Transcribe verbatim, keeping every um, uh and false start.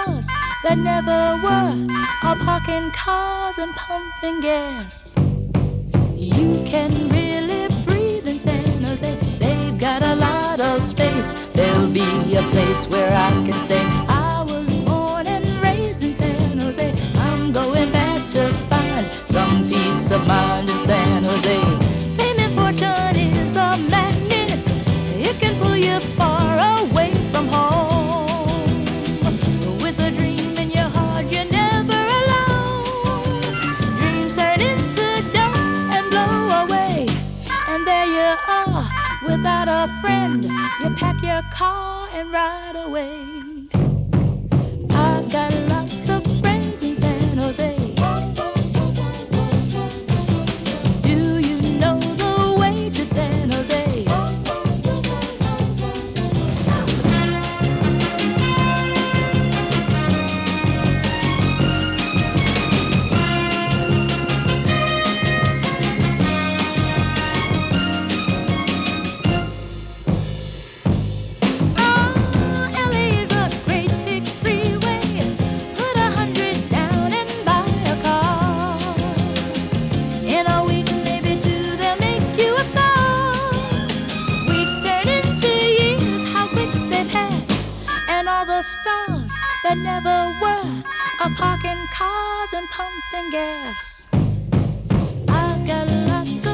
stars that never were are parking cars and pumping gas. You can really breathe in San Jose. They've got a lot of space. There'll be a place where I can stay. I was born and raised in San Jose. I'm going back to find some peace of mind in San Jose. Fame and fortune is a magnet. It can pull you far away from home. With a dream in your heart, you're never alone. Dreams turn into dust and blow away. And there you are, without a friend. You pack your car and ride away. I've got lots of friends in San Jose. Do you know the way to San Jose? Stars that never were are parking cars and pumping gas. I've got lots of